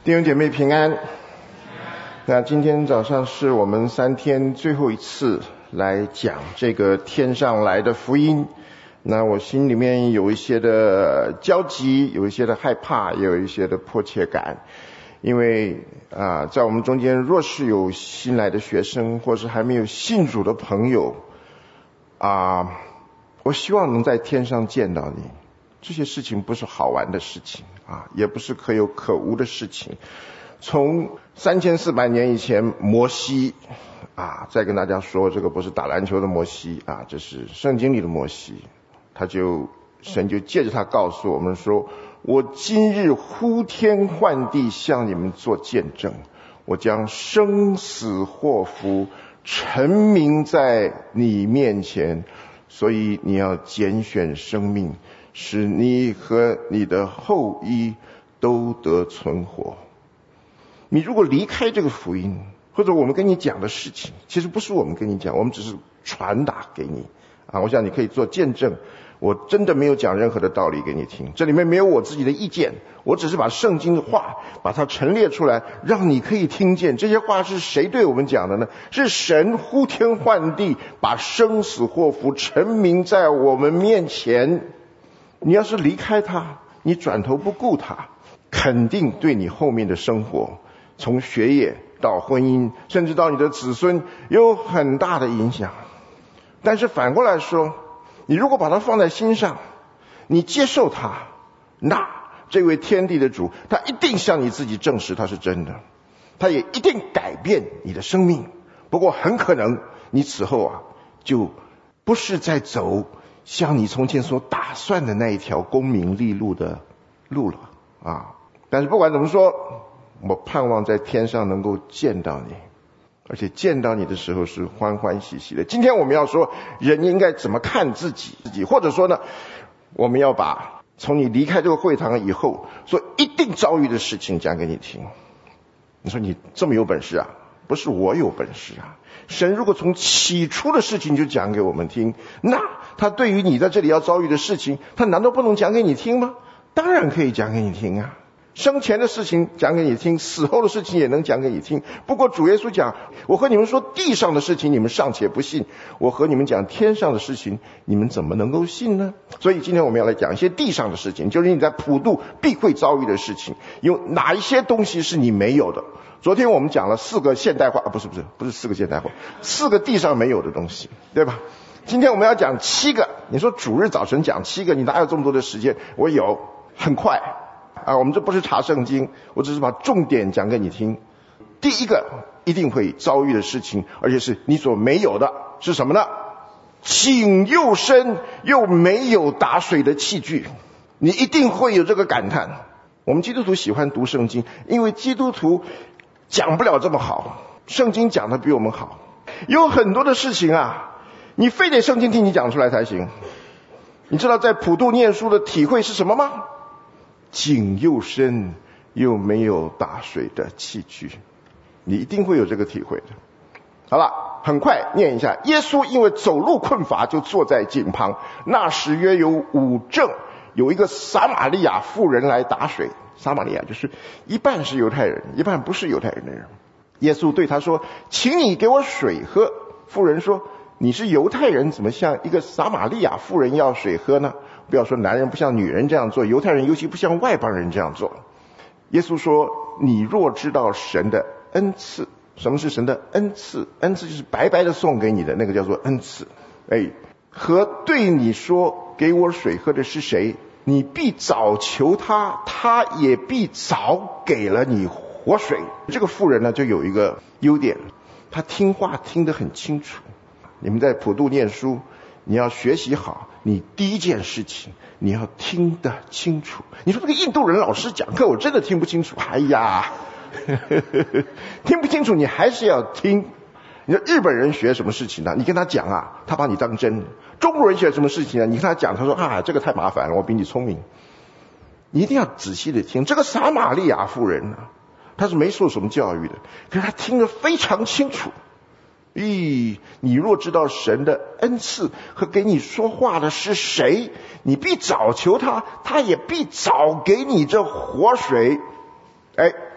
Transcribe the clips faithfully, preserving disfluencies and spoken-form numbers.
弟兄姐妹平安。那今天早上是我们三天最后一次来讲这个天上来的福音。那我心里面有一些的焦急，有一些的害怕，也有一些的迫切感。因为啊，在我们中间若是有新来的学生，或是还没有信主的朋友啊，我希望能在天上见到你。这些事情不是好玩的事情啊，也不是可有可无的事情。从三千四百年以前，摩西啊，再跟大家说，这个不是打篮球的摩西啊，这是圣经里的摩西。他就神就借着他告诉我们说，我今日呼天唤地向你们做见证，我将生死祸福陈明在你面前，所以你要拣选生命，使你和你的后裔都得存活。你如果离开这个福音，或者我们跟你讲的事情，其实不是我们跟你讲，我们只是传达给你啊。我想你可以做见证，我真的没有讲任何的道理给你听，这里面没有我自己的意见，我只是把圣经的话把它陈列出来，让你可以听见。这些话是谁对我们讲的呢？是神呼天唤地，把生死祸福陈明在我们面前。你要是离开他，你转头不顾他，肯定对你后面的生活，从学业到婚姻，甚至到你的子孙，有很大的影响。但是反过来说，你如果把它放在心上，你接受它，那这位天地的主，他一定向你自己证实他是真的，他也一定改变你的生命。不过很可能你此后啊，就不是在走像你从前所打算的那一条功名利禄的路了啊！但是不管怎么说，我盼望在天上能够见到你，而且见到你的时候是欢欢喜喜的。今天我们要说人应该怎么看自己自己，或者说呢，我们要把从你离开这个会堂以后所一定遭遇的事情讲给你听。你说你这么有本事啊？不是我有本事啊，神如果从起初的事情就讲给我们听，那他对于你在这里要遭遇的事情，他难道不能讲给你听吗？当然可以讲给你听啊。生前的事情讲给你听，死后的事情也能讲给你听。不过主耶稣讲，我和你们说地上的事情你们尚且不信，我和你们讲天上的事情，你们怎么能够信呢？所以今天我们要来讲一些地上的事情，就是你在普渡必会遭遇的事情。有哪一些东西是你没有的？昨天我们讲了四个现代化啊，不是不是不是四个现代化，四个地上没有的东西，对吧？今天我们要讲七个。你说主日早晨讲七个，你哪有这么多的时间？我有，很快啊，我们这不是查圣经，我只是把重点讲给你听。第一个一定会遭遇的事情，而且是你所没有的，是什么呢？井又深又没有打水的器具。你一定会有这个感叹。我们基督徒喜欢读圣经，因为基督徒讲不了这么好，圣经讲的比我们好。有很多的事情啊，你非得圣经听你讲出来才行。你知道在普渡念书的体会是什么吗？井又深又没有打水的器具，你一定会有这个体会的。好了，很快念一下。耶稣因为走路困乏，就坐在井旁。那时约有午正，有一个撒玛利亚妇人来打水。撒玛利亚就是一半是犹太人，一半不是犹太人的人。耶稣对他说，请你给我水喝。妇人说，你是犹太人，怎么向一个撒玛利亚妇人要水喝呢？不要说男人不像女人这样做，犹太人尤其不像外邦人这样做。耶稣说，你若知道神的恩赐。什么是神的恩赐？恩赐就是白白的送给你的，那个叫做恩赐。哎，和对你说给我水喝的是谁，你必早求他，他也必早给了你活水。这个妇人呢，就有一个优点，她听话听得很清楚。你们在普渡念书，你要学习好，你第一件事情你要听得清楚。你说这个印度人老师讲课我真的听不清楚，哎呀听不清楚你还是要听。你说日本人学什么事情呢？你跟他讲啊，他把你当真。中国人学什么事情呢？你跟他讲，他说啊，这个太麻烦了，我比你聪明。你一定要仔细的听。这个撒玛利亚妇人呢，她是没受什么教育的，可是她听得非常清楚。咦，你若知道神的恩赐和给你说话的是谁，你必早求他，他也必早给你这活水。哎，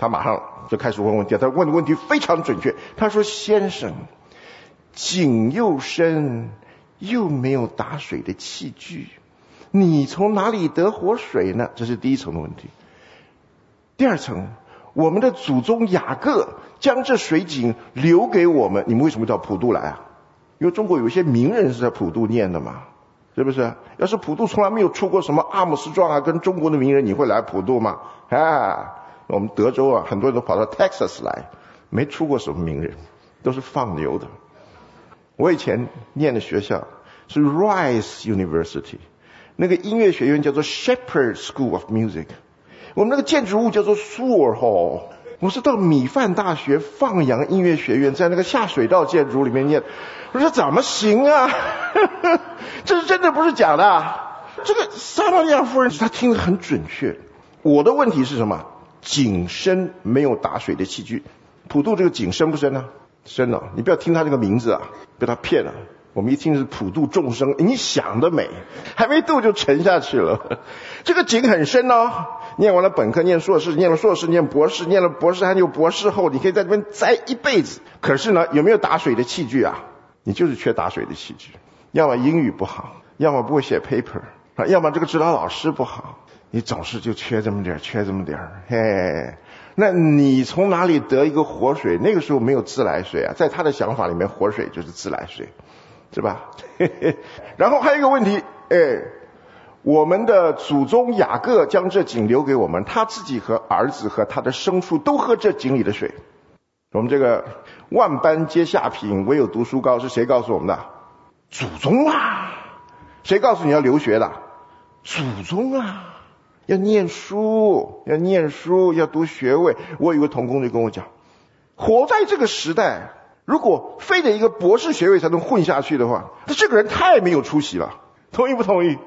他马上就开始问问题，他问的问题非常准确。他说：先生，井又深又没有打水的器具，你从哪里得活水呢？这是第一层的问题。第二层，我们的祖宗雅各将这水井留给我们，你们为什么到普渡来啊？因为中国有一些名人是在普渡念的嘛，是不是？要是普渡从来没有出过什么阿姆斯壮啊，跟中国的名人，你会来普渡吗？啊，我们德州啊，很多人都跑到 Texas 来，没出过什么名人，都是放牛的。我以前念的学校是 Rice University， 那个音乐学院叫做 Shepherd School of Music， 我们那个建筑物叫做 Sewer Hall。我是到米饭大学放羊音乐学院，在那个下水道建筑里面念。我说怎么行啊？这是真的，不是假的啊。这个撒玛利亚夫人她听得很准确。我的问题是什么？井深没有打水的器具。普渡这个井深不深呢？深了。你不要听他这个名字啊，被他骗了。我们一听是普渡众生，你想得美，还没渡就沉下去了。这个井很深哦，念完了本科，念硕士，念了硕士，念博士，念了博士还有博士后，你可以在这边栽一辈子。可是呢，有没有打水的器具啊？你就是缺打水的器具，要么英语不好，要么不会写 paper， 要么这个指导老师不好，你总是就缺这么点，缺这么点。嘿，那你从哪里得一个活水？那个时候没有自来水啊，在他的想法里面，活水就是自来水。是吧？然后还有一个问题，哎，我们的祖宗雅各将这井留给我们，他自己和儿子和他的牲畜都喝这井里的水。我们这个万般皆下品，唯有读书高，是谁告诉我们的？祖宗啊！谁告诉你要留学的？祖宗啊！要念书，要念书，要读学位。我有个同工就跟我讲，活在这个时代，如果非得一个博士学位才能混下去的话，他这个人太没有出息了。同意不同意？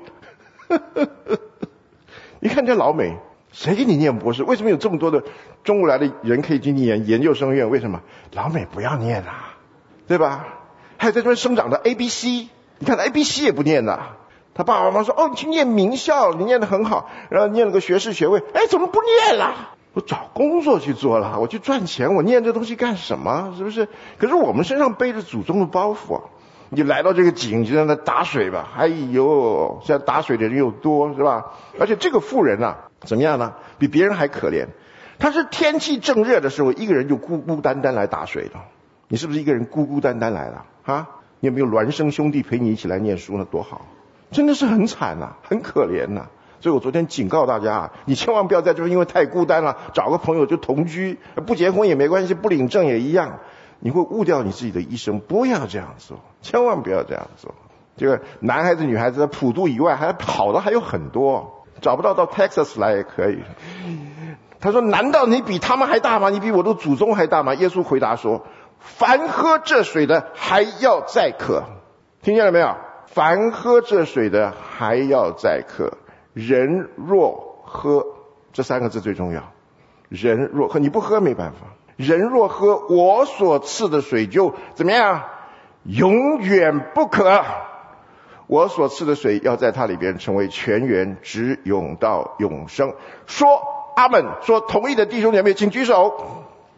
你看这老美，谁给你念博士？为什么有这么多的中国来的人可以去念研究生院？为什么？老美不要念啊，对吧？还有在这边生长的 A B C， 你看 A B C 也不念啊。他爸爸妈妈说：“哦，你去念名校，你念得很好，然后念了个学士学位，哎，怎么不念了？我找工作去做了，我去赚钱，我念这东西干什么？是不是？可是我们身上背着祖宗的包袱啊！你来到这个井，就让他打水吧。哎呦，现在打水的人又多，是吧？而且这个妇人啊，怎么样呢？比别人还可怜。她是天气正热的时候，一个人就孤孤单单来打水了。你是不是一个人孤孤单单来了啊？你有没有孪生兄弟陪你一起来念书呢？多好！真的是很惨呐、啊，很可怜呐、啊。所以我昨天警告大家，你千万不要在这边因为太孤单了，找个朋友就同居，不结婚也没关系，不领证也一样，你会误掉你自己的一生。不要这样做，千万不要这样做。这个男孩子女孩子在普渡以外，还好的还有很多，找不到到 Texas 来也可以。他说：“难道你比他们还大吗？你比我的祖宗还大吗？”耶稣回答说：“凡喝这水的还要再渴。”听见了没有？凡喝这水的还要再渴。人若喝，这三个字最重要。人若喝，你不喝没办法。人若喝我所赐的水，就怎么样？永远不渴。我所赐的水要在它里边成为泉源，直涌到永生。说阿们，说同意的弟兄姐妹请举手。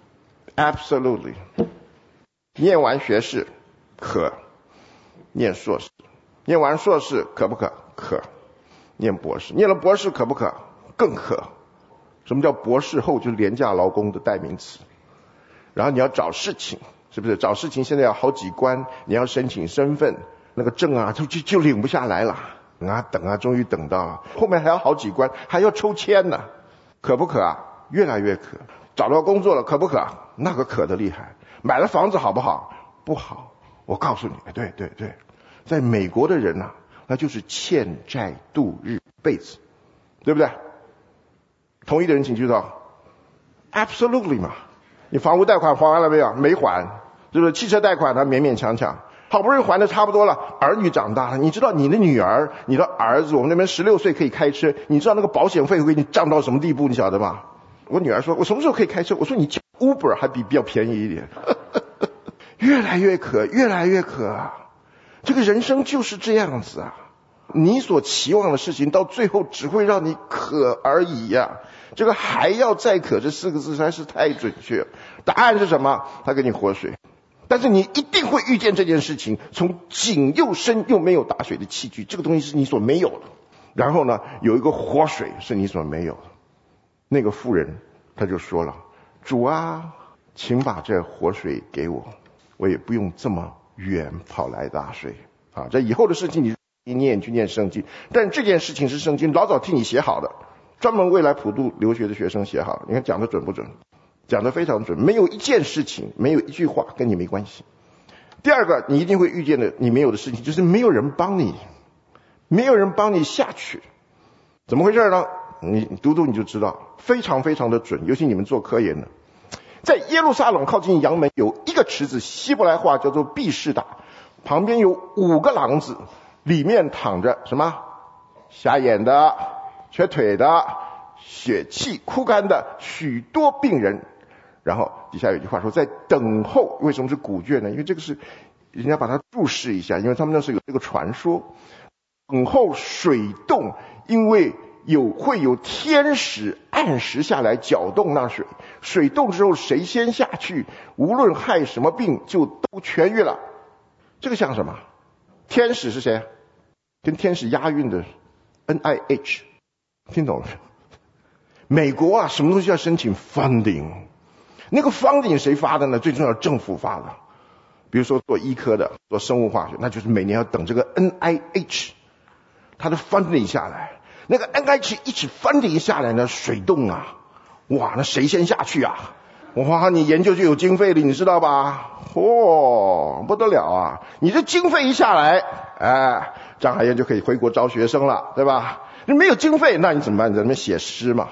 Absolutely。 念完学士渴，念硕士，念完硕士渴不渴？渴。念博士，念了博士渴不渴？更渴。什么叫博士后？就是廉价劳工的代名词。然后你要找事情，是不是？找事情现在要好几关，你要申请身份，那个证啊就就就领不下来了。等啊等啊，终于等到了，后面还要好几关，还要抽签呢。渴不渴啊？越来越渴。找到工作了，渴不渴？那个渴得厉害。买了房子好不好？不好。我告诉你，对对对，在美国的人啊，那就是欠债度日辈子，对不对？同意的人请举手。 Absolutely 嘛。你房屋贷款还完了没有？没还。就是汽车贷款他勉勉强强，好不容易还的差不多了，儿女长大了，你知道你的女儿你的儿子，我们那边十六岁可以开车，你知道那个保险费会给你涨到什么地步，你晓得吗？我女儿说，我什么时候可以开车？我说你叫 Uber 还比比较便宜一点。越来越渴，越来越渴啊！这个人生就是这样子啊！你所期望的事情，到最后只会让你渴而已呀、啊。 这个还要再渴这四个字实在是太准确了。答案是什么？他给你活水。但是你一定会遇见这件事情，从井又深又没有打水的器具，这个东西是你所没有的。然后呢，有一个活水是你所没有的。那个妇人他就说了，主啊，请把这活水给我，我也不用这么远跑来打水啊。这以后的事情你一念去念圣经，但这件事情是圣经老早替你写好的，专门为来普渡留学的学生写好。你看讲的准不准？讲得非常准，没有一件事情，没有一句话跟你没关系。第二个，你一定会遇见的你没有的事情，就是没有人帮你，没有人帮你下去。怎么回事呢？你读读你就知道，非常非常的准。尤其你们做科研的，在耶路撒冷靠近阳门有一个池子，希伯来话叫做毕士达，旁边有五个廊子，里面躺着什么？瞎眼的、瘸腿的、血气枯干的许多病人。然后底下有一句话说，在等候。为什么是古卷呢？因为这个是人家把它注释一下，因为他们那时候有这个传说，等候水动，因为有会有天使按时下来搅动那水，水动之后谁先下去，无论害什么病就都痊愈了。这个像什么？天使是谁？跟天使押韵的 N I H， 听懂了？美国啊，什么东西要申请 funding， 那个 funding 谁发的呢？最重要政府发的。比如说做医科的，做生物化学，那就是每年要等这个 N I H 它的 funding 下来。那个 N I H 一起 funding 下来呢，水动啊，哇，那谁先下去啊？哇，你研究就有经费了，你知道吧？哦，不得了啊！你这经费一下来，哎，张海燕就可以回国招学生了，对吧？你没有经费，那你怎么办？你在那边写诗嘛。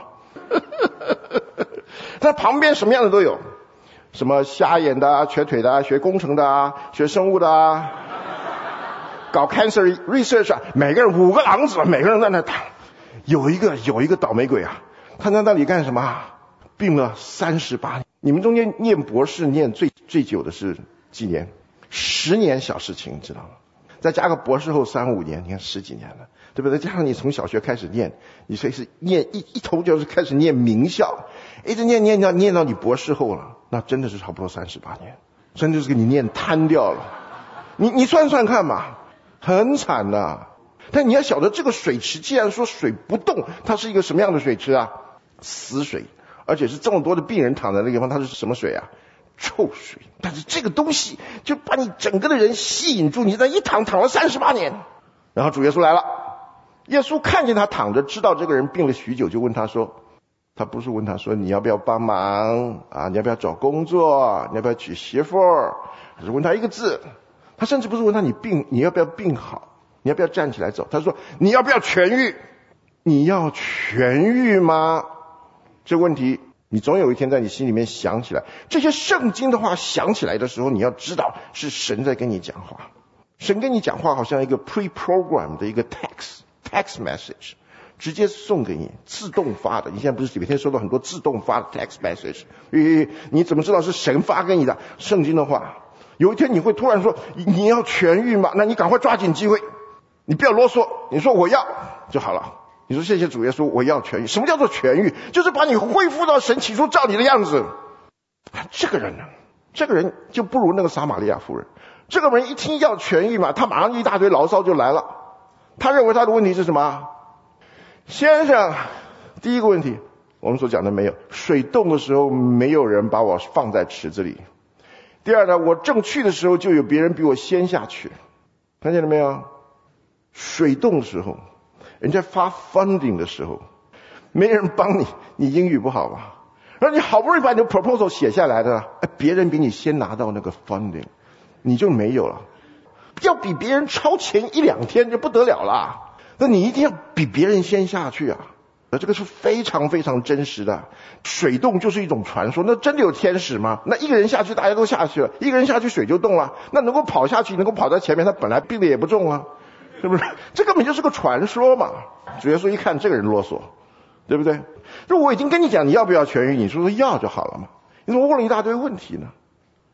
他旁边什么样的都有，什么瞎眼的啊、瘸腿的啊、学工程的啊、学生物的啊，搞 cancer research 啊，每个人五个廊子，每个人在那躺。有一个有一个倒霉鬼啊，他在那里干什么？病了三十八年。你们中间念博士念最最久的是几年？十年小事情，知道吗？再加个博士后三五年，你看十几年了，对不对？加上你从小学开始念，你所以是念一一头就是开始念名校，一直念念到念到你博士后了，那真的是差不多三十八年，真的是给你念瘫掉了。你你算算看嘛，很惨的。但你要晓得，这个水池既然说水不动，它是一个什么样的水池啊？死水，而且是这么多的病人躺在那个地方，它是什么水啊？臭水。但是这个东西就把你整个的人吸引住，你在一躺躺了三十八年。然后主耶稣来了，耶稣看见他躺着，知道这个人病了许久，就问他说，他不是问他说你要不要帮忙啊？你要不要找工作？你要不要娶媳妇？他是问他一个字，他甚至不是问他你病你要不要病好，你要不要站起来走？他说你要不要痊愈？你要痊愈吗？这个问题你总有一天在你心里面想起来，这些圣经的话想起来的时候，你要知道是神在跟你讲话。神跟你讲话好像一个 pre-program 的一个 text text message， 直接送给你，自动发的。你现在不是每天收到很多自动发的 text message？ 你怎么知道是神发给你的圣经的话？有一天你会突然说你要痊愈吗？那你赶快抓紧机会，你不要啰嗦，你说我要就好了。你说谢谢主耶稣，我要痊愈。什么叫做痊愈？就是把你恢复到神起初照你的样子。这个人呢，这个人就不如那个撒玛利亚妇人。这个人一听要痊愈嘛，他马上一大堆牢骚就来了。他认为他的问题是什么？先生，第一个问题我们所讲的没有，水动的时候没有人把我放在池子里。第二呢，我正去的时候就有别人比我先下去。看见了没有？水动的时候，人家发 funding 的时候，没人帮你，你英语不好吧？然后你好不容易把你的 proposal 写下来的，别人比你先拿到那个 funding， 你就没有了。要比别人超前一两天就不得了了，那你一定要比别人先下去啊！这个是非常非常真实的。水动就是一种传说，那真的有天使吗？那一个人下去大家都下去了，一个人下去水就动了，那能够跑下去能够跑在前面，他本来病的也不重啊，是不是？这根本就是个传说嘛。主耶稣一看这个人啰嗦，对不对？就我已经跟你讲你要不要痊愈，你说说要就好了嘛，你怎么问了一大堆问题呢？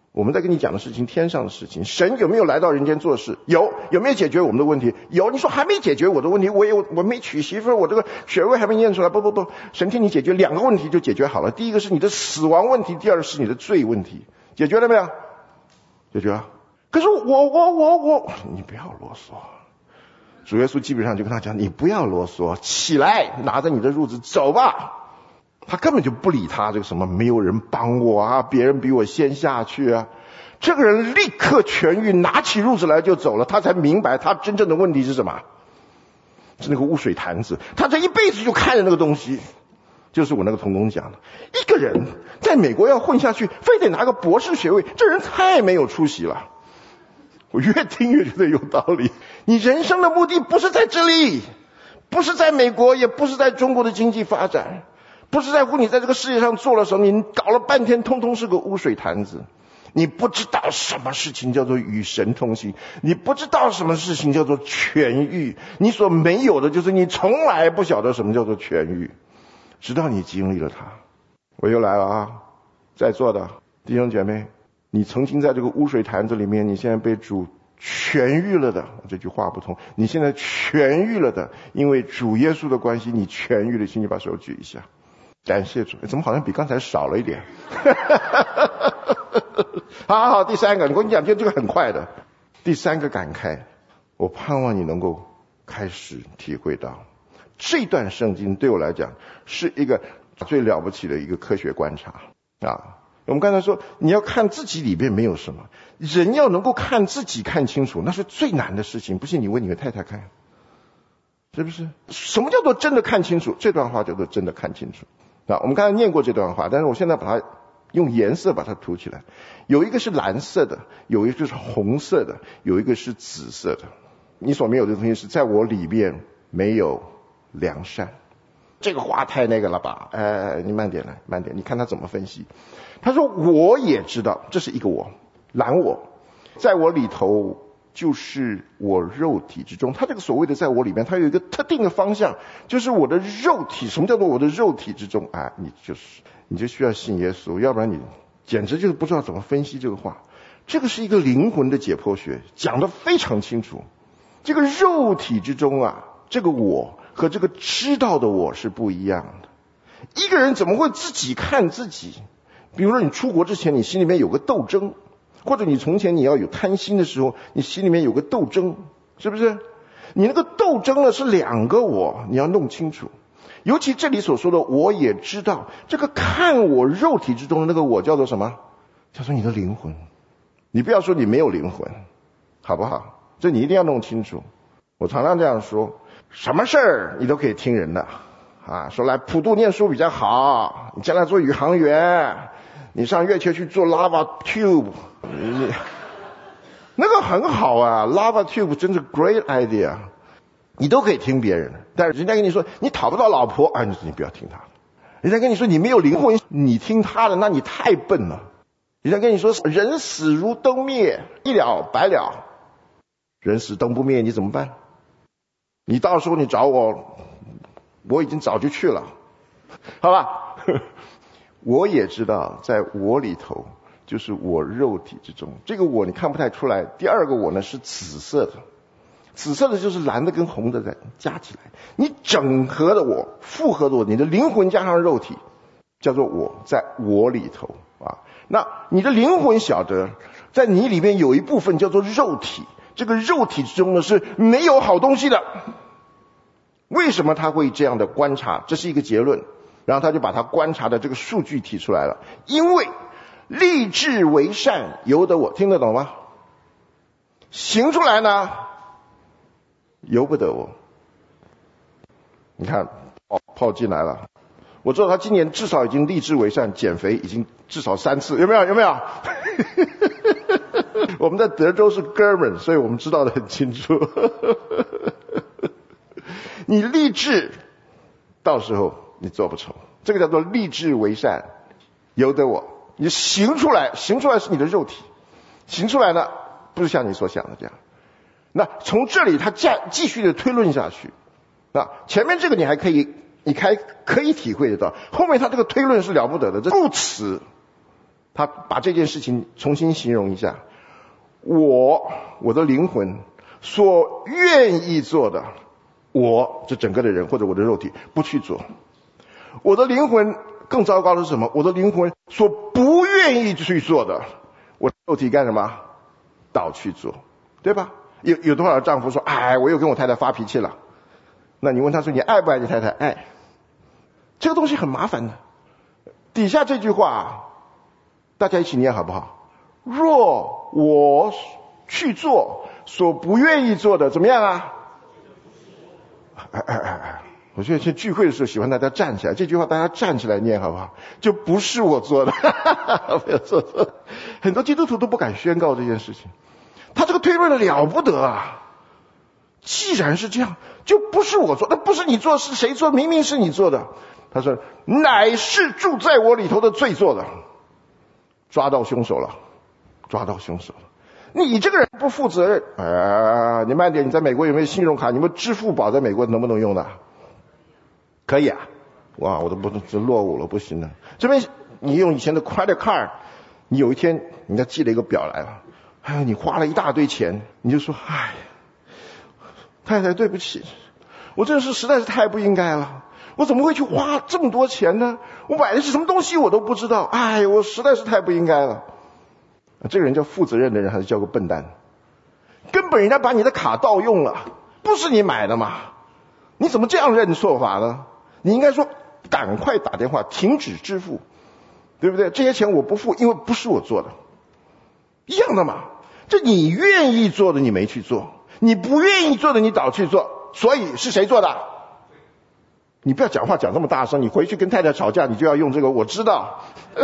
我们在跟你讲的事情，天上的事情。神有没有来到人间做事？有。有没有解决我们的问题？有。你说还没解决我的问题，我有我没娶媳妇，我这个学位还没念出来。不不不，神替你解决两个问题就解决好了。第一个是你的死亡问题，第二个是你的罪问题。解决了没有？解决了。可是我我我我，你不要啰嗦。主耶稣基本上就跟他讲，你不要啰嗦，起来，拿着你的褥子走吧。他根本就不理他这个什么没有人帮我啊，别人比我先下去啊。这个人立刻痊愈，拿起褥子来就走了。他才明白他真正的问题是什么，是那个污水坛子。他这一辈子就看着那个东西，就是我那个同工讲的，一个人在美国要混下去，非得拿个博士学位，这人太没有出息了。我越听越觉得有道理。你人生的目的不是在这里，不是在美国，也不是在中国的经济发展，不是在乎你在这个世界上做了什么，你搞了半天通通是个污水坛子。你不知道什么事情叫做与神同行，你不知道什么事情叫做痊愈，你所没有的就是你从来不晓得什么叫做痊愈，直到你经历了它。我又来了啊，在座的弟兄姐妹，你曾经在这个污水坛子里面，你现在被主痊愈了的，这句话不同，你现在痊愈了的，因为主耶稣的关系，你痊愈了，请你把手举一下，感谢主。怎么好像比刚才少了一点？好好好，第三个，我跟你讲，就这个很快的。第三个感慨，我盼望你能够开始体会到，这段圣经对我来讲是一个最了不起的一个科学观察啊。我们刚才说，你要看自己里面没有什么，人要能够看自己看清楚，那是最难的事情。不信你问你的太太看，是不是？什么叫做真的看清楚？这段话叫做真的看清楚啊。我们刚才念过这段话，但是我现在把它用颜色把它涂起来。有一个是蓝色的，有一个是红色的，有一个是紫色的。你所没有的东西是在我里面没有良善。这个话太那个了吧？哎，你慢点来，慢点。你看他怎么分析。他说我也知道，这是一个我，蓝我，在我里头就是我肉体之中。他这个所谓的在我里面，他有一个特定的方向，就是我的肉体。什么叫做我的肉体之中？哎，你就是你就需要信耶稣，要不然你简直就是不知道怎么分析这个话。这个是一个灵魂的解剖学，讲得非常清楚。这个肉体之中啊，这个我和这个知道的我是不一样的。一个人怎么会自己看自己？比如说你出国之前，你心里面有个斗争，或者你从前你要有贪心的时候，你心里面有个斗争，是不是？你那个斗争呢是两个我，你要弄清楚。尤其这里所说的我也知道，这个看我肉体之中的那个我叫做什么？叫做你的灵魂。你不要说你没有灵魂，好不好？这你一定要弄清楚。我常常这样说，什么事儿你都可以听人的啊，说来普渡念书比较好，你将来做宇航员，你上月球去做 lava tube， 你那个很好啊， lava tube 真是 great idea， 你都可以听别人的。但是人家跟你说你讨不到老婆，啊，你不要听他的。人家跟你说你没有灵魂，你听他的，那你太笨了。人家跟你说人死如灯灭，一了百了，人死灯不灭，你怎么办？你到时候你找我，我已经早就去了，好吧？我也知道在我里头就是我肉体之中，这个我你看不太出来。第二个我呢是紫色的，紫色的就是蓝的跟红的在加起来，你整合的我，复合的我，你的灵魂加上肉体叫做我，在我里头啊。那你的灵魂晓得在你里面有一部分叫做肉体，这个肉体之中呢是没有好东西的。为什么他会这样的观察？这是一个结论，然后他就把他观察的这个数据提出来了。因为立志为善由得我，听得懂吗？行出来呢由不得我。你看泡泡进来了，我知道他今年至少已经立志为善，减肥已经至少三次，有没有？有没有？我们在德州是哥们，所以我们知道的很清楚。你立志，到时候你做不成，这个叫做立志为善由得我。你行出来，行出来是你的肉体，行出来呢不是像你所想的这样。那从这里他继继续的推论下去，那前面这个你还可以你还可以体会得到，后面他这个推论是了不得的。这故此他把这件事情重新形容一下，我我的灵魂所愿意做的，我这整个的人或者我的肉体不去做。我的灵魂更糟糕的是什么？我的灵魂所不愿意去做的，我的肉体干什么？倒去做，对吧？有有多少丈夫说，哎，我又跟我太太发脾气了，那你问他说，你爱不爱你太太？爱。这个东西很麻烦的。底下这句话大家一起念好不好？若我去做所不愿意做的，怎么样啊？哎哎哎哎，我觉得去聚会的时候喜欢大家站起来，这句话大家站起来念好不好？就不是我做的，不要说错。很多基督徒都不敢宣告这件事情，他这个推论的了不得啊！既然是这样，就不是我做，那不是你做，是谁做？明明是你做的。他说，乃是住在我里头的罪做的。抓到凶手了，抓到凶手了。你这个人不负责任，啊！你慢点，你在美国有没有信用卡？你们支付宝在美国能不能用的？可以啊。哇，我都不这落伍了，不行了。这边你用以前的 credit card， 你有一天人家寄了一个表来了，哎呦，你花了一大堆钱，你就说，哎，太太对不起，我真是实在是太不应该了。我怎么会去花这么多钱呢？我买的是什么东西我都不知道，哎，我实在是太不应该了。这个人叫负责任的人，还是叫个笨蛋？根本人家把你的卡盗用了，不是你买的嘛？你怎么这样认错法呢？你应该说赶快打电话停止支付，对不对？这些钱我不付，因为不是我做的，一样的嘛。这你愿意做的你没去做，你不愿意做的你倒去做，所以是谁做的？你不要讲话讲这么大声，你回去跟太太吵架，你就要用这个，我知道。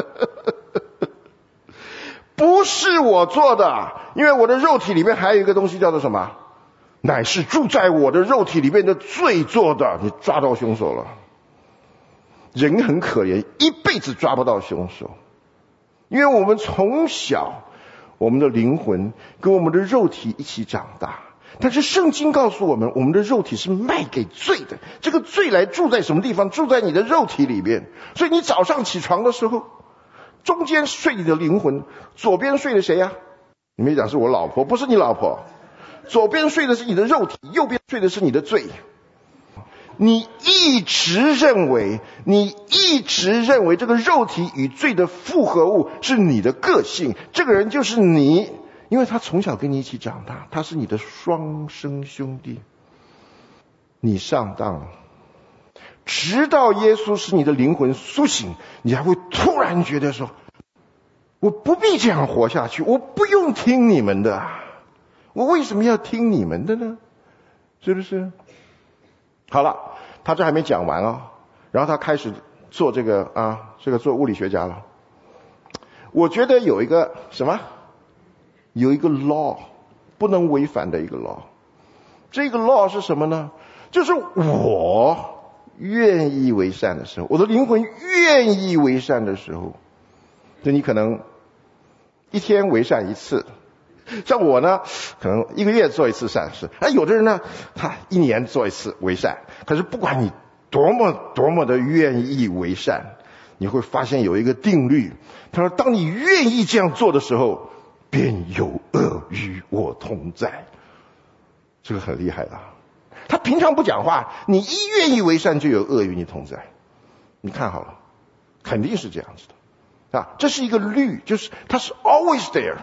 不是我做的，因为我的肉体里面还有一个东西叫做什么？乃是住在我的肉体里面的罪做的。你抓到凶手了。人很可怜，一辈子抓不到凶手，因为我们从小我们的灵魂跟我们的肉体一起长大。但是圣经告诉我们，我们的肉体是卖给罪的，这个罪来住在什么地方？住在你的肉体里面。所以你早上起床的时候，中间睡你的灵魂，左边睡的谁呀、啊？你没讲是我老婆，不是你老婆。左边睡的是你的肉体，右边睡的是你的罪。你一直认为，你一直认为这个肉体与罪的复合物是你的个性，这个人就是你。因为他从小跟你一起长大，他是你的双生兄弟。你上当了，直到耶稣使你的灵魂苏醒，你还会突然觉得说，我不必这样活下去，我不用听你们的，我为什么要听你们的呢？是不是？好了，他这还没讲完啊，然后他开始做这个啊，这个做物理学家了。我觉得有一个什么？有一个 law 不能违反的一个 law， 这个 law 是什么呢？就是我愿意为善的时候，我的灵魂愿意为善的时候，就你可能一天为善一次，像我呢可能一个月做一次善事，而有的人呢他一年做一次为善。可是不管你多么多么的愿意为善，你会发现有一个定律，他说当你愿意这样做的时候，便有恶与我同在。这个很厉害的。他平常不讲话，你一愿意为善就有恶与你同在。你看好了，肯定是这样子的啊，这是一个律，就是它是 always there。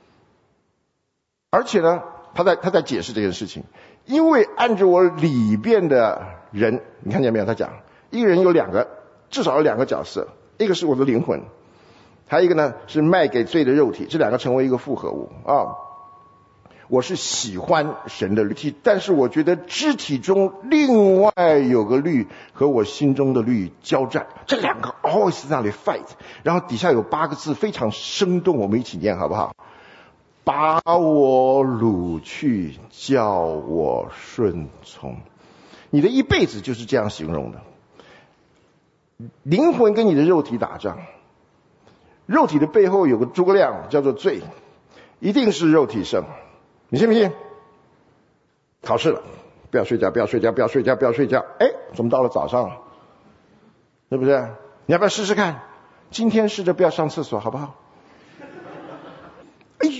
而且呢他在他在解释这件事情，因为按照我里边的人，你看见没有？他讲一个人有两个，至少有两个角色，一个是我的灵魂，还有一个呢是卖给罪的肉体，这两个成为一个复合物啊。我是喜欢神的律，但是我觉得肢体中另外有个律和我心中的律交战，这两个 always 在那里 fight。 然后底下有八个字非常生动，我们一起念好不好？把我掳去，叫我顺从。你的一辈子就是这样形容的，灵魂跟你的肉体打仗，肉体的背后有个诸葛亮叫做罪，一定是肉体胜。你信不信？考试了，不要睡觉，不要睡觉，不要睡觉，不要睡觉。哎，怎么到了早上了？对不对？你要不要试试看？今天试着不要上厕所，好不好？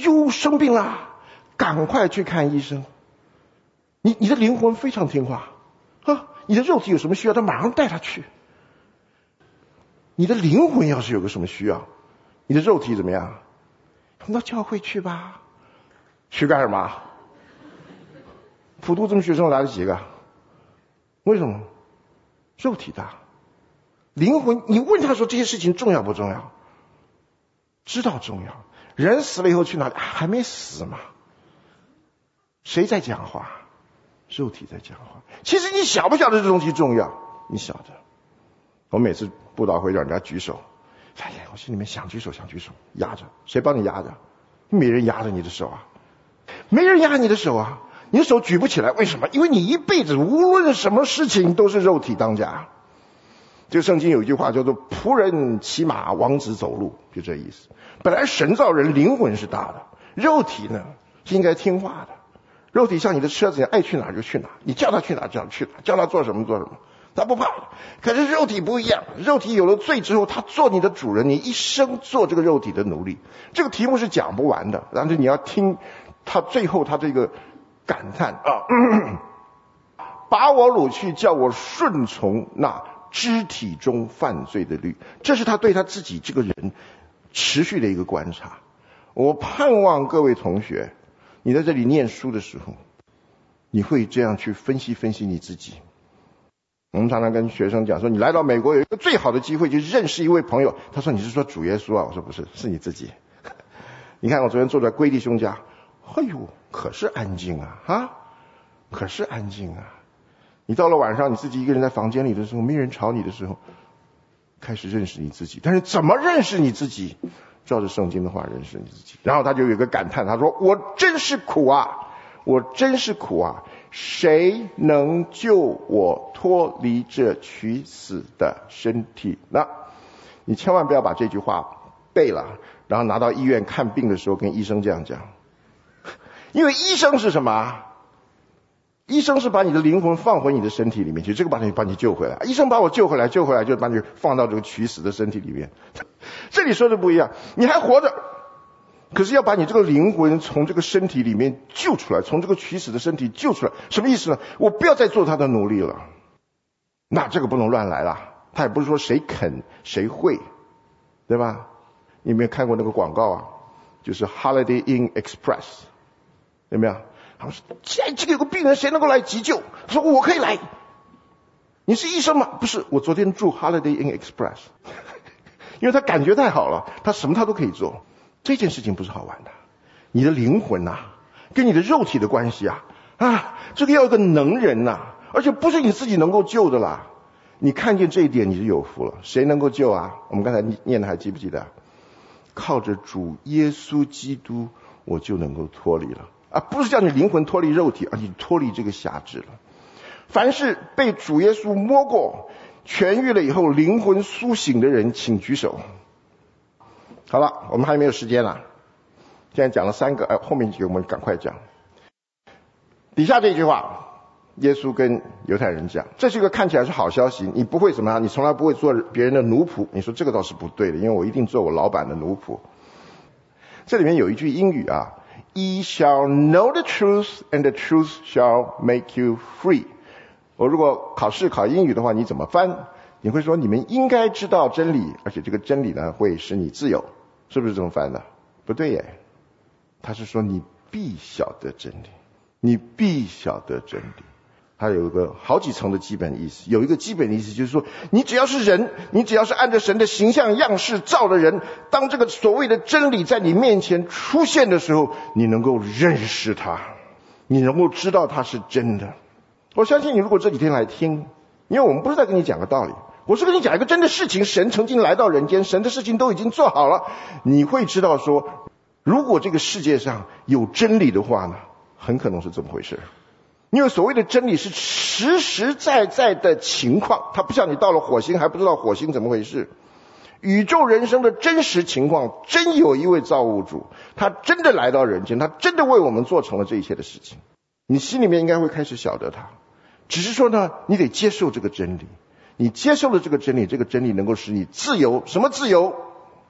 又生病啦，赶快去看医生。你你的灵魂非常听话啊，你的肉体有什么需要，他马上带他去。你的灵魂要是有个什么需要，你的肉体怎么样？我们到教会去吧。去干什么？普渡这么学生来了几个？为什么？肉体大。灵魂，你问他说这些事情重要不重要？知道重要。人死了以后去哪里？还没死嘛。谁在讲话？肉体在讲话。其实你晓不晓得这东西重要？你晓得。我每次布道会让人家举手，哎呀，我心里面想举手想举手，压着。谁帮你压着？没人压着你的手啊，没人压你的手啊，你的手举不起来。为什么？因为你一辈子无论什么事情都是肉体当家。这个圣经有一句话叫做仆人骑马，王子走路，就这意思。本来神造人灵魂是大的，肉体呢是应该听话的。肉体像你的车子一样，爱去哪就去哪，你叫他去哪就去哪，叫他做什么做什么，他不怕。可是肉体不一样，肉体有了罪之后，他做你的主人，你一生做这个肉体的奴隶。这个题目是讲不完的，但是你要听他最后他这个感叹啊，咳咳把我掳去，叫我顺从那肢体中犯罪的律。这是他对他自己这个人持续的一个观察。我盼望各位同学，你在这里念书的时候，你会这样去分析分析你自己。我们常常跟学生讲说，你来到美国有一个最好的机会，就是认识一位朋友。他说，你是说主耶稣啊？我说不是，是你自己。你看我昨天坐在龟弟兄家，哎呦，可是安静啊啊，可是安静啊。你到了晚上，你自己一个人在房间里的时候，没人吵你的时候，开始认识你自己。但是怎么认识你自己？照着圣经的话认识你自己。然后他就有一个感叹，他说，我真是苦啊，我真是苦啊，谁能救我脱离这取死的身体呢？你千万不要把这句话背了，然后拿到医院看病的时候跟医生这样讲。因为医生是什么？医生是把你的灵魂放回你的身体里面去，这个把你把你救回来。医生把我救回来，救回来就把你放到这个取死的身体里面。这里说的不一样，你还活着，可是要把你这个灵魂从这个身体里面救出来，从这个取死的身体救出来。什么意思呢？我不要再做他的奴隶了。那这个不能乱来了，他也不是说谁肯谁会，对吧？你有没有看过那个广告啊？就是 Holiday Inn Express， 有没有？他们说，既然这个有个病人，谁能够来急救？他说我可以来。你是医生吗？不是，我昨天住 Holiday Inn Express。因为他感觉太好了，他什么他都可以做。这件事情不是好玩的。你的灵魂呐、啊，跟你的肉体的关系啊，啊，这个要有个能人呐、啊，而且不是你自己能够救的啦。你看见这一点，你就有福了。谁能够救啊？我们刚才念的还记不记得？靠着主耶稣基督，我就能够脱离了。啊，不是叫你灵魂脱离肉体，而你脱离这个辖制了。凡是被主耶稣摸过、痊愈了以后，灵魂苏醒的人，请举手。好了，我们还没有时间了。现在讲了三个，哎，后面几个我们赶快讲。底下这句话，耶稣跟犹太人讲，这是一个看起来是好消息，你不会怎么样，你从来不会做别人的奴仆。你说这个倒是不对的，因为我一定做我老板的奴仆。这里面有一句英语啊。Ye shall know the truth, and the truth shall make you free. 我如果考试考英语的话，你怎么翻？你会说你们应该知道真理，而且这个真理呢会使你自由，是不是这么翻的？不对耶，他是说你必晓得真理，你必晓得真理。它有一个好几层的基本意思，有一个基本的意思就是说，你只要是人，你只要是按照神的形象样式造的人，当这个所谓的真理在你面前出现的时候，你能够认识它，你能够知道它是真的。我相信你如果这几天来听，因为我们不是在跟你讲个道理，我是跟你讲一个真的事情，神曾经来到人间，神的事情都已经做好了，你会知道说，如果这个世界上有真理的话呢，很可能是这么回事。因为所谓的真理是实实在在的情况，它不像你到了火星还不知道火星怎么回事。宇宙人生的真实情况，真有一位造物主，他真的来到人间，他真的为我们做成了这一切的事情。你心里面应该会开始晓得他，只是说呢，你得接受这个真理。你接受了这个真理，这个真理能够使你自由。什么自由？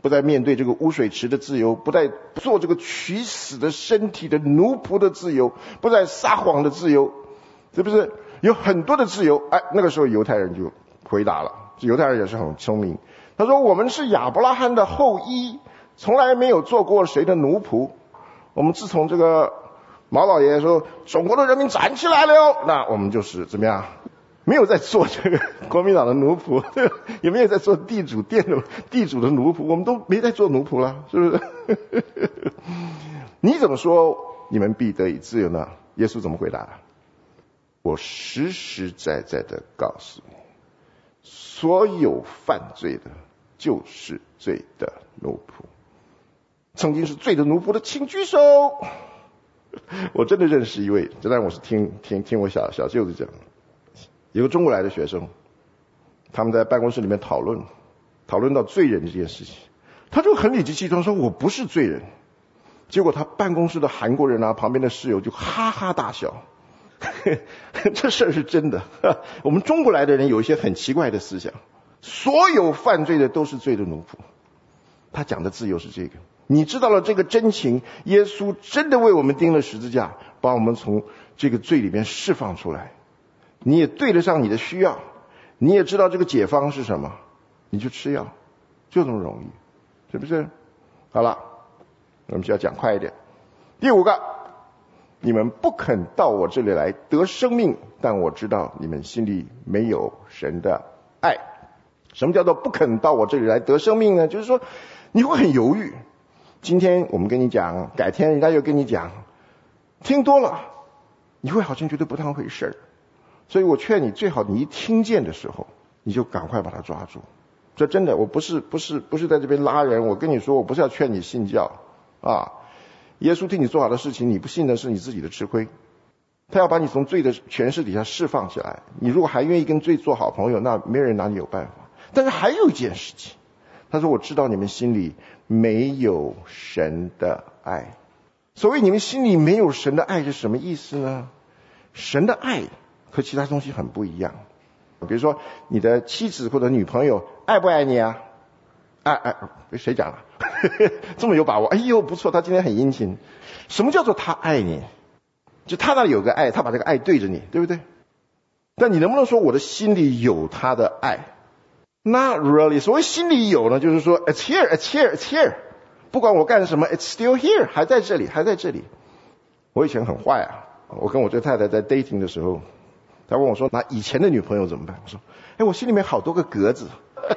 不再面对这个污水池的自由，不再做这个取死的身体的奴仆的自由，不再撒谎的自由，是不是？有很多的自由。哎，那个时候犹太人就回答了，犹太人也是很聪明，他说我们是亚伯拉罕的后裔，从来没有做过谁的奴仆。我们自从这个毛老爷爷说中国的人民站起来了，那我们就是怎么样，没有在做这个国民党的奴仆，也没有在做地主店的地主的奴仆，我们都没在做奴仆了，是不是？你怎么说你们必得以自由呢？耶稣怎么回答？我实实在在的告诉你，所有犯罪的就是罪的奴仆。曾经是罪的奴仆的请举手。我真的认识一位，当然我是听听听我小小舅子讲，有个中国来的学生，他们在办公室里面讨论讨论到罪人这件事情，他就很理直气壮说我不是罪人。结果他办公室的韩国人啊，旁边的室友就哈哈大笑。这事儿是真的。我们中国来的人有一些很奇怪的思想，所有犯罪的都是罪的奴仆。他讲的自由是这个，你知道了这个真情，耶稣真的为我们钉了十字架，把我们从这个罪里面释放出来。你也对得上你的需要，你也知道这个解方是什么，你就吃药，就这么容易，是不是？好了，我们就要讲快一点。第五个，你们不肯到我这里来得生命，但我知道你们心里没有神的爱。什么叫做不肯到我这里来得生命呢？就是说你会很犹豫，今天我们跟你讲，改天人家又跟你讲，听多了你会好像觉得不当回事儿。所以我劝你，最好你一听见的时候你就赶快把它抓住。这真的，我不是不是不是在这边拉人，我跟你说，我不是要劝你信教啊。耶稣替你做好的事情，你不信的是你自己的吃亏。他要把你从罪的权势底下释放起来，你如果还愿意跟罪做好朋友，那没人拿你有办法。但是还有一件事情，他说我知道你们心里没有神的爱。所谓你们心里没有神的爱是什么意思呢？神的爱和其他东西很不一样。比如说你的妻子或者女朋友爱不爱你啊？爱爱，谁讲了？这么有把握？哎呦，不错，他今天很殷勤。什么叫做他爱你？就他那里有个爱，他把这个爱对着你，对不对？但你能不能说我的心里有他的爱？ Not really。 所谓心里有呢，就是说 it's here, it's here, it's here。 不管我干什么 it's still here， 还在这里，还在这里。我以前很坏啊，我跟我这太太在 dating 的时候，她问我说，那以前的女朋友怎么办？我说，哎，我心里面好多个格子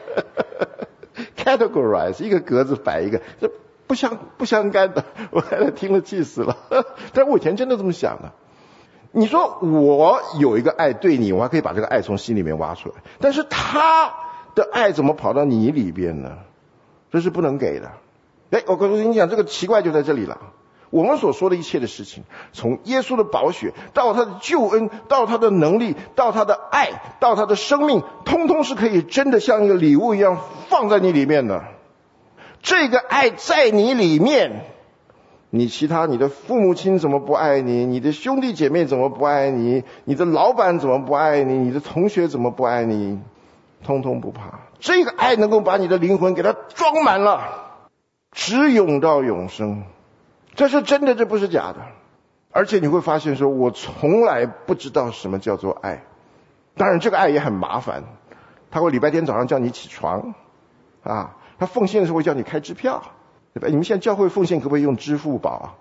categorize， 一个格子摆一个，这不相不相干的。我太太听了气死了。但是我以前真的这么想的。你说我有一个爱对你，我还可以把这个爱从心里面挖出来，但是他的爱怎么跑到你里边呢？这是不能给的。哎，我跟你讲，这个奇怪就在这里了。我们所说的一切的事情，从耶稣的宝血到他的救恩，到他的能力，到他的爱，到他的生命，通通是可以真的像一个礼物一样放在你里面的。这个爱在你里面，你其他你的父母亲怎么不爱你？你的兄弟姐妹怎么不爱你？你的老板怎么不爱你？你的同学怎么不爱你？通通不怕。这个爱能够把你的灵魂给它装满了，直涌到永生。这是真的，这不是假的。而且你会发现说，我从来不知道什么叫做爱。当然这个爱也很麻烦，他会礼拜天早上叫你起床啊，他奉献的时候会叫你开支票，对吧？你们现在教会奉献可不可以用支付宝啊？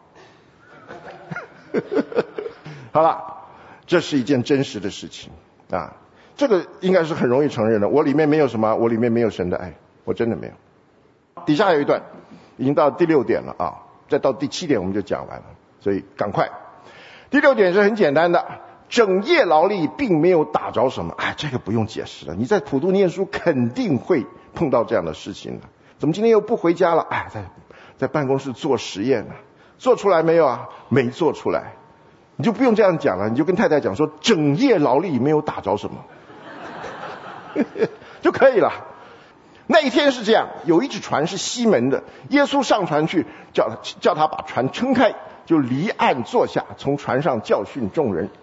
好了，这是一件真实的事情啊，这个应该是很容易承认的。我里面没有什么，我里面没有神的爱，我真的没有。底下有一段，已经到第六点了啊。再到第七点我们就讲完了，所以赶快。第六点是很简单的，整夜劳力并没有打着什么。哎，这个不用解释了，你在普渡念书肯定会碰到这样的事情的。怎么今天又不回家了？哎，在在办公室做实验呢，做出来没有啊？没做出来。你就不用这样讲了，你就跟太太讲说，整夜劳力没有打着什么就可以了。那一天是这样，有一只船是西门的，耶稣上船去，叫叫他把船撑开，就离岸坐下，从船上教训众人。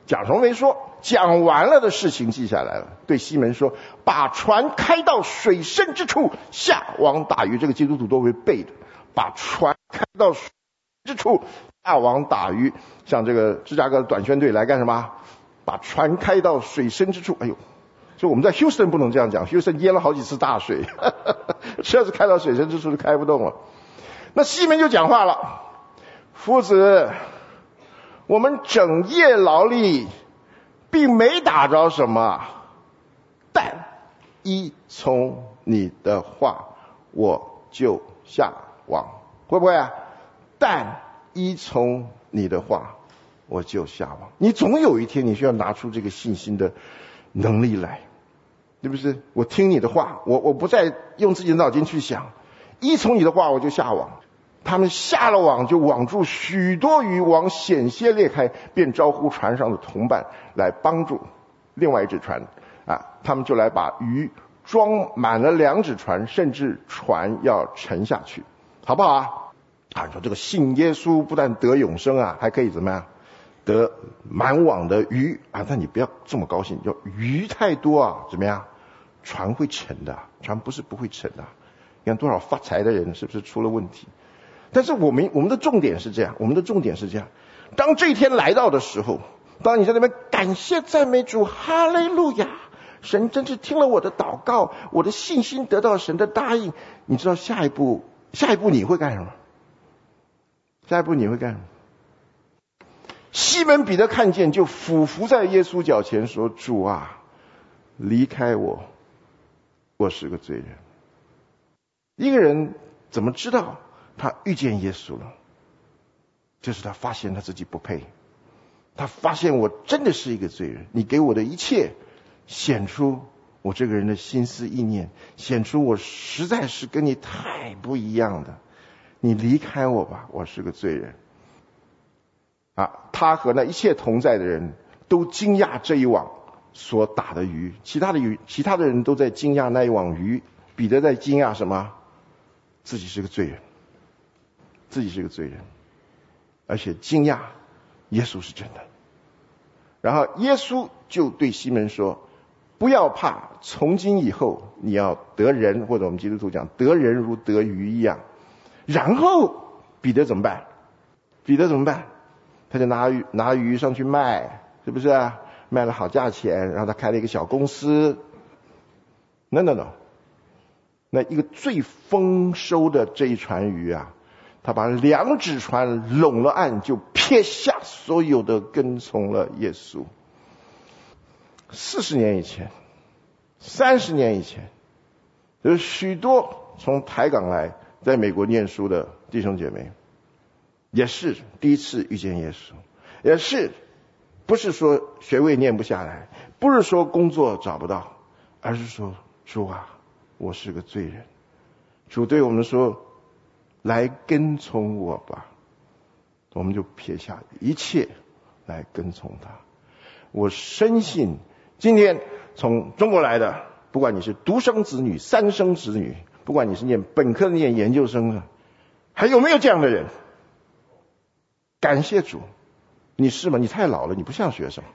讲什么没说，讲完了的事情记下来了。对西门说，把船开到水深之处，下网打鱼。这个基督徒都会背的，把船开到水深之处，下网打鱼。像这个芝加哥短宣队来干什么？把船开到水深之处。哎呦，所以我们在 Houston 不能这样讲， Houston 淹了好几次大水，车子开到水深之处就开不动了。那西门就讲话了，夫子，我们整夜劳力，并没打着什么，但依从你的话，我就下网。会不会啊？但依从你的话，我就下网。你总有一天你需要拿出这个信心的能力来，对不对？我听你的话，我我不再用自己的脑筋去想，依从你的话，我就下网。他们下了网，就网住许多鱼，网险些裂开，便招呼船上的同伴来帮助另外一只船啊，他们就来把鱼装满了两只船，甚至船要沉下去，好不好啊？啊，你说这个信耶稣不但得永生啊，还可以怎么样？得满网的鱼啊！但你不要这么高兴，就鱼太多啊，怎么样？船会沉的，船不是不会沉的。你看多少发财的人是不是出了问题？但是我们我们的重点是这样，我们的重点是这样：当这一天来到的时候，当你在那边感谢赞美主，哈利路亚，神真是听了我的祷告，我的信心得到神的答应。你知道下一步，下一步你会干什么？下一步你会干什么？西门彼得看见，就俯伏在耶稣脚前说：主啊，离开我，我是个罪人。一个人怎么知道他遇见耶稣了？就是他发现他自己不配，他发现我真的是一个罪人，你给我的一切显出我这个人的心思意念，显出我实在是跟你太不一样的，你离开我吧，我是个罪人啊！他和那一切同在的人都惊讶这一网所打的鱼，其他的鱼，其他的人都在惊讶那一网鱼。彼得在惊讶什么？自己是个罪人，自己是个罪人，而且惊讶耶稣是真的。然后耶稣就对西门说：不要怕，从今以后你要得人，或者我们基督徒讲得人如得鱼一样。然后彼得怎么办？彼得怎么办？他就拿鱼拿鱼上去卖，是不是啊？卖了好价钱，然后他开了一个小公司。no no no， 那一个最丰收的这一船鱼啊，他把两只船拢了岸，就撇下所有的，跟从了耶稣。四十年以前，三十年以前，有许多从台港来在美国念书的弟兄姐妹，也是第一次遇见耶稣，也是不是说学位念不下来，不是说工作找不到，而是说主啊，我是个罪人。主对我们说：来跟从我吧。我们就撇下一切来跟从他。我深信今天从中国来的，不管你是独生子女、三生子女，不管你是念本科念研究生的，还有没有这样的人？感谢主。你是吗？你太老了，你不像学生。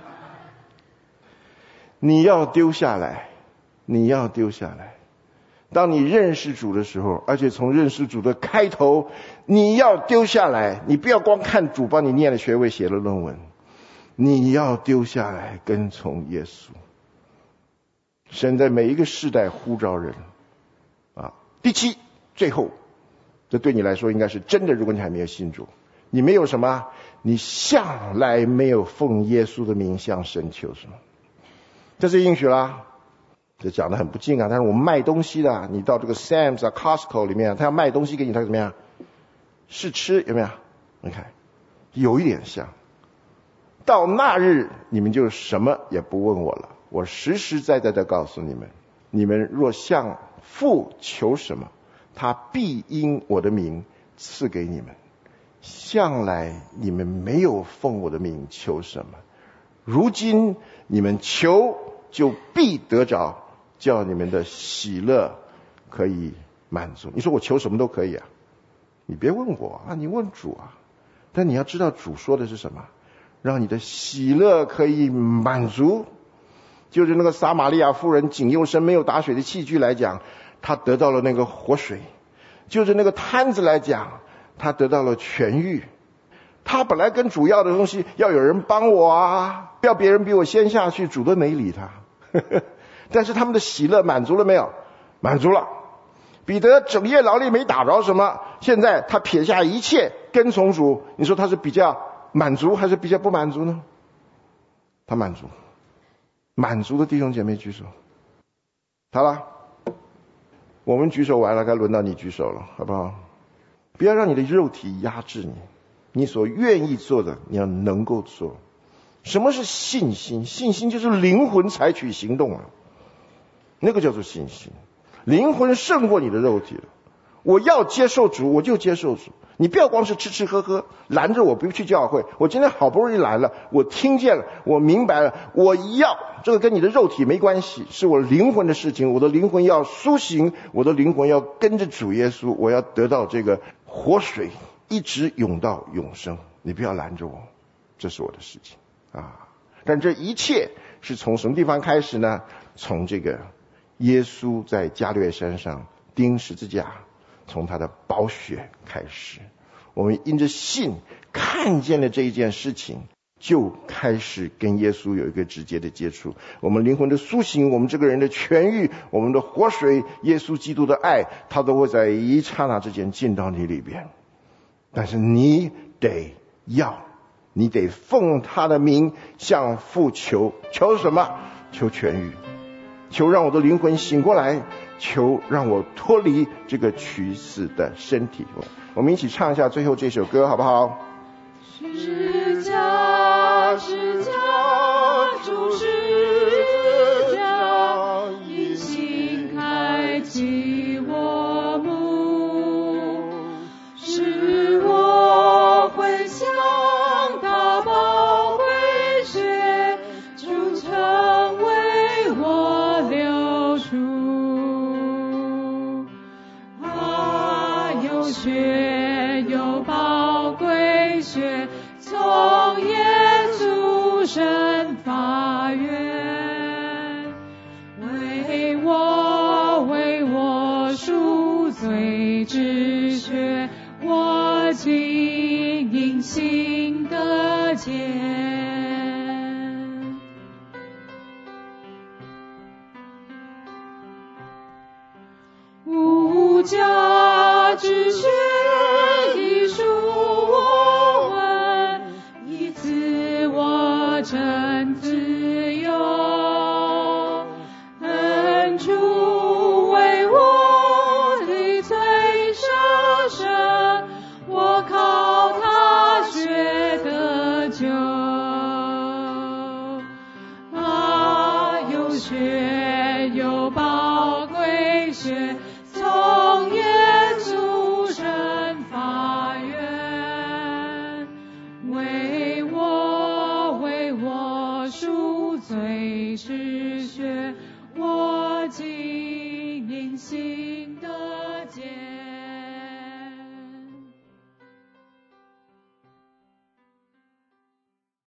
你要丢下来，你要丢下来。当你认识主的时候，而且从认识主的开头，你要丢下来。你不要光看主帮你念了学位写了论文，你要丢下来跟从耶稣。神在每一个世代呼召人啊。第七，最后，这对你来说应该是真的，如果你还没有信主，你没有什么，你向来没有奉耶稣的名向神求什么，这是应许啦。这讲得很不敬啊，但是我们卖东西的，你到这个 Sam's 啊 Costco 里面，他要卖东西给你，他怎么样？试吃有没有？你看，有一点像。到那日，你们就什么也不问我了。我实实在在的告诉你们，你们若向父求什么，他必因我的名赐给你们。向来你们没有奉我的名求什么，如今你们求就必得着，叫你们的喜乐可以满足。你说我求什么都可以啊，你别问我啊，你问主啊。但你要知道主说的是什么， 让你的喜乐可以满足。就是那个撒玛利亚妇人井又深没有打水的器具来讲，她得到了那个活水；就是那个摊子来讲，她得到了痊愈。她本来跟主要的东西要有人帮我啊，要别人比我先下去，主都没理他。但是他们的喜乐满足了没有？满足了。彼得整夜劳力没打着什么，现在他撇下一切跟从主，你说他是比较满足还是比较不满足呢？他满足。满足的弟兄姐妹举手。好了，我们举手完了，该轮到你举手了，好不好？不要让你的肉体压制你，你所愿意做的你要能够做。什么是信心？信心就是灵魂采取行动了，那个叫做信心。灵魂胜过你的肉体了。我要接受主，我就接受主。你不要光是吃吃喝喝，拦着我不去教会。我今天好不容易来了，我听见了，我明白了，我要，这个跟你的肉体没关系，是我灵魂的事情。我的灵魂要苏醒，我的灵魂要跟着主耶稣，我要得到这个活水，一直涌到永生。你不要拦着我，这是我的事情啊！但这一切是从什么地方开始呢？从这个耶稣在加略山上钉十字架，从他的宝血开始。我们因着信看见了这一件事情，就开始跟耶稣有一个直接的接触。我们灵魂的苏醒，我们这个人的痊愈，我们的活水，耶稣基督的爱，他都会在一刹那之间进到你里边。但是你得要，你得奉他的名向父求。求什么？求痊愈，求让我的灵魂醒过来，求让我脱离这个取死的身体。我们一起唱一下最后这首歌好不好？ 十架十架主十架，因信开启我目，使我回想他宝贵血，主成为我流出。啊，有血有宝贵血，从耶稣身发源，为我为我赎罪之血，我今因信得见。无价之血已赎我们，以赐我真自由。恩主为我的罪舍身，我靠他血得救。啊，有血有宝贵血，从耶稣身发源，为我为我赎罪之血，